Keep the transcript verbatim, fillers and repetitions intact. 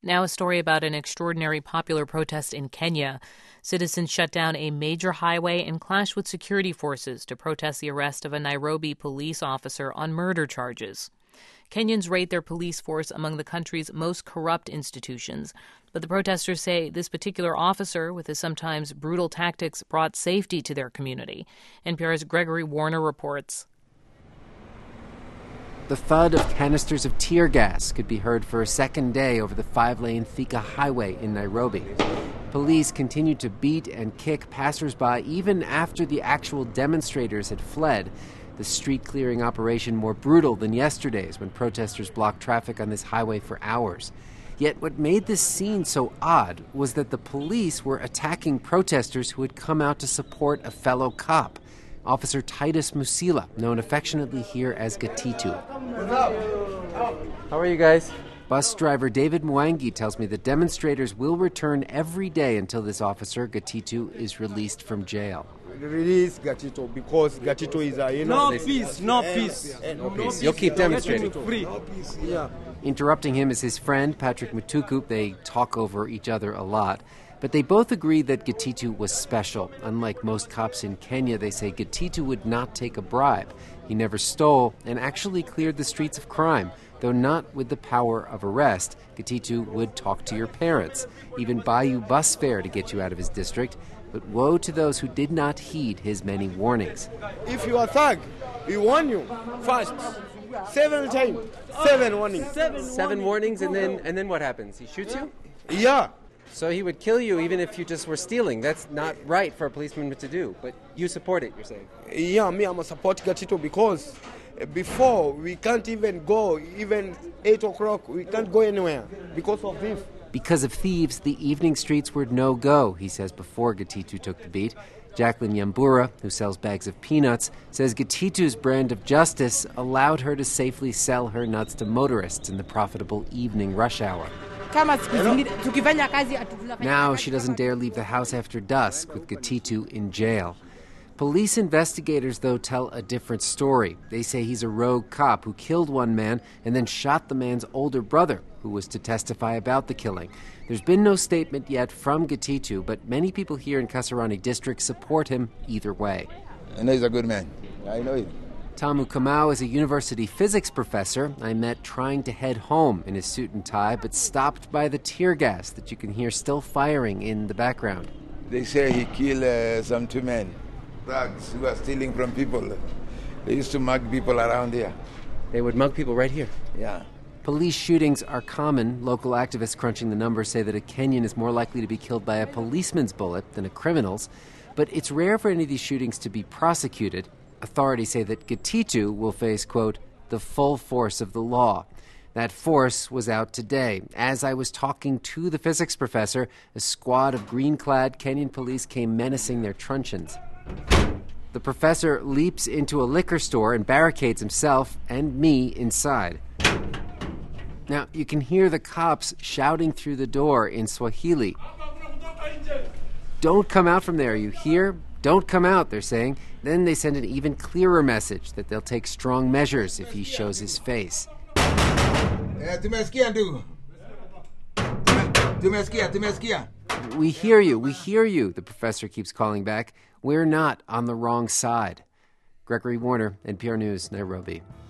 Now a story about an extraordinary popular protest in Kenya. Citizens shut down a major highway and clashed with security forces to protest the arrest of a Nairobi police officer on murder charges. Kenyans rate their police force among the country's most corrupt institutions. But the protesters say this particular officer, with his sometimes brutal tactics, brought safety to their community. N P R's Gregory Warner reports. The thud of canisters of tear gas could be heard for a second day over the five-lane Thika Highway in Nairobi. Police continued to beat and kick passersby even after the actual demonstrators had fled. The street-clearing operation more brutal than yesterday's when protesters blocked traffic on this highway for hours. Yet what made this scene so odd was that the police were attacking protesters who had come out to support a fellow cop, Officer Titus Musila, known affectionately here as Gatitu. How are you guys? Bus driver David Mwangi tells me that demonstrators will return every day until this officer, Gatitu, is released from jail. Release Gatitu because Gatitu is a, you know... No peace, no peace. No peace. You'll keep demonstrating. Free. Yeah. Interrupting him is his friend, Patrick Mutuku. They talk over each other a lot. But they both agree that Gatitu was special. Unlike most cops in Kenya, they say Gatitu would not take a bribe. He never stole and actually cleared the streets of crime. Though not with the power of arrest, Gatitu would talk to your parents, even buy you bus fare to get you out of his district. But woe to those who did not heed his many warnings. If you are thug, we warn you first. Seven times. Seven warnings. Seven, Seven warnings, and then and then what happens? He shoots you? Yeah. So he would kill you even if you just were stealing. That's not right for a policeman to do. But you support it, you're saying? Yeah, me, I'm a support Gatitu because before we can't even go, even eight o'clock, we can't go anywhere because of this. Because of thieves, the evening streets were no-go, he says before Gatitu took the beat. Jacqueline Yambura, who sells bags of peanuts, says Gatitu's brand of justice allowed her to safely sell her nuts to motorists in the profitable evening rush hour. Now she doesn't dare leave the house after dusk with Gatitu in jail. Police investigators, though, tell a different story. They say he's a rogue cop who killed one man and then shot the man's older brother, who was to testify about the killing. There's been no statement yet from Gatitu, but many people here in Kasarani District support him either way. I know he's a good man. I know him. Tamu Kamau is a university physics professor I met trying to head home in his suit and tie, but stopped by the tear gas that you can hear still firing in the background. They say he killed uh, some two men, thugs who are stealing from people. They used to mug people around here. They would mug people right here? Yeah. Police shootings are common. Local activists crunching the numbers say that a Kenyan is more likely to be killed by a policeman's bullet than a criminal's. But it's rare for any of these shootings to be prosecuted. Authorities say that Gatitu will face, quote, the full force of the law. That force was out today. As I was talking to the physics professor, a squad of green-clad Kenyan police came menacing their truncheons. The professor leaps into a liquor store and barricades himself and me inside. Now, you can hear the cops shouting through the door in Swahili. Don't come out from there, you hear? Don't come out, they're saying. Then they send an even clearer message that they'll take strong measures if he shows his face. We hear you, we hear you, the professor keeps calling back. We're not on the wrong side. Gregory Warner, N P R News, Nairobi.